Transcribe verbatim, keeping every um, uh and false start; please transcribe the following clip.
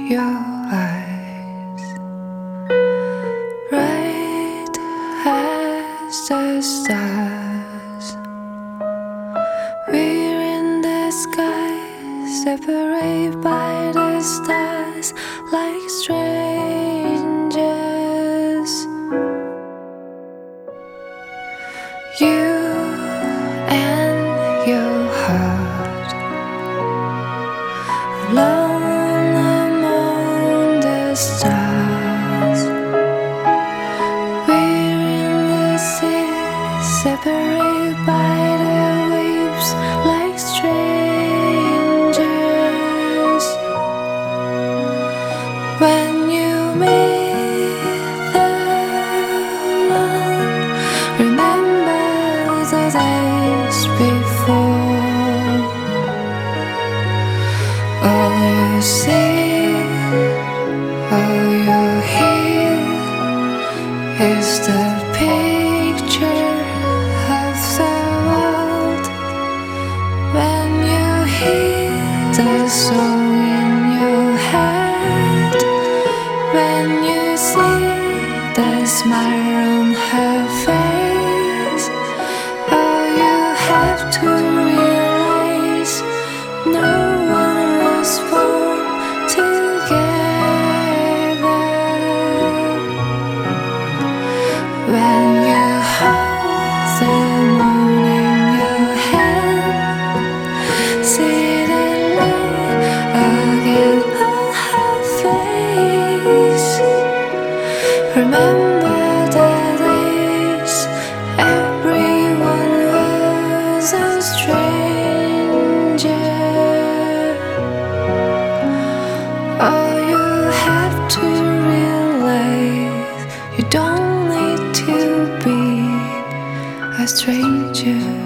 your eyes, bright as the stars. We're in the sky, separated by the stars, like strangers. You and your heart, alone among the stars. We're in the sea, separated by the waves, like strangers. When you meet the one, remember the days before. All you see, all you hear is the picture of the world. When you hear the song in your head, when you see the smile on her face, all you have to realize, no one was born together. When you hold the moon in your hand, see the light again on her face. Remember the days everyone was a stranger. All you have to realize, you don't need to be a stranger.